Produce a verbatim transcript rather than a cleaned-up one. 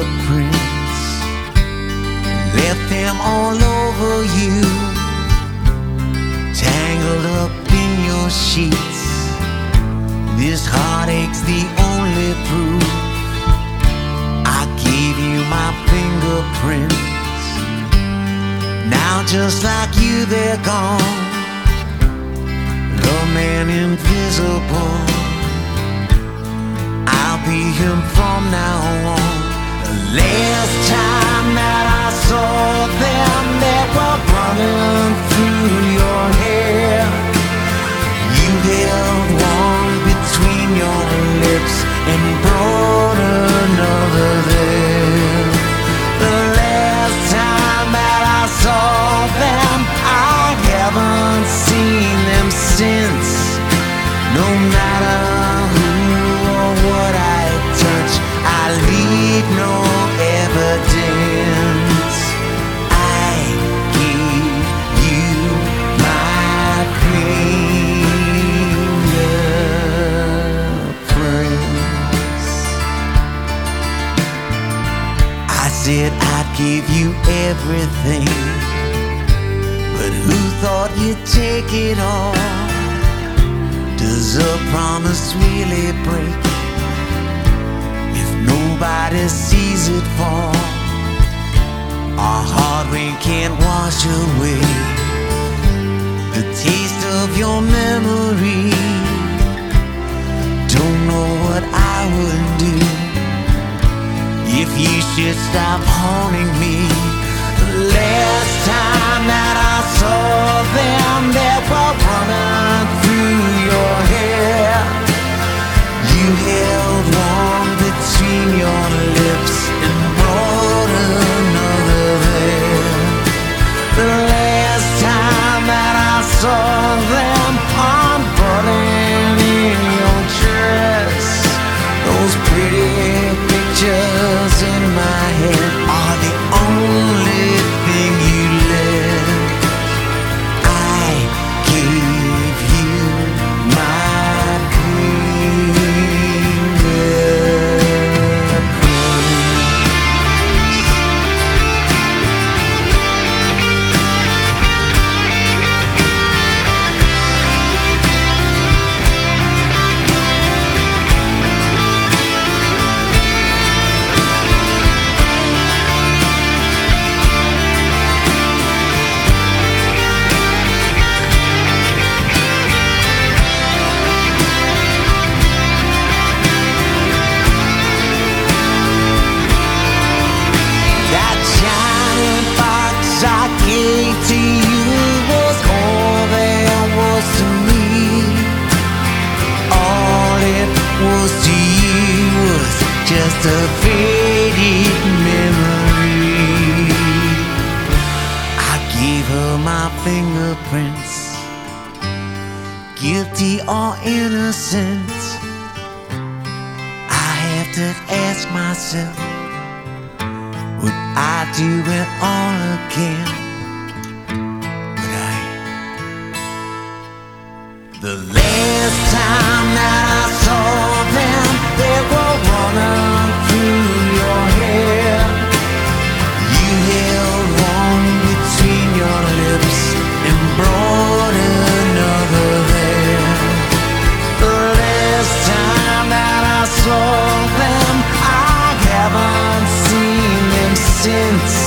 fingerprints, left them all over you, tangled up in your sheets. This heartache's the only proof. I gave you my fingerprints. Now just like you, they're gone. The man invisible, I'll be him from now on. The last time that I saw them, they were running through your hair. You held one between your lips and brought another there. The last time that I saw them, I haven't seen them since. No matter who or what I touch, I leave no evidence. I give you my fingerprints. I said I'd give you everything, but who thought you'd take it all? Does a promise really break if nobody sees it fall? Our hard rain can't wash away the taste of your memory. Don't know what I would do if you should stop haunting me. The last time that I saw them, they were running through your hair. You held one between your lips and brought another there. The last time that I saw them, I'm burning in your dress. Those pretty pictures in my head are the only thing you left. I give you my to you was all there was to me. All it was to you was just a faded memory. I gave her my fingerprints, guilty or innocent. I have to ask myself, would I do it all again? The last time that I saw them, they were running through your hair. You held one between your lips and brought another there. The last time that I saw them, I haven't seen them since.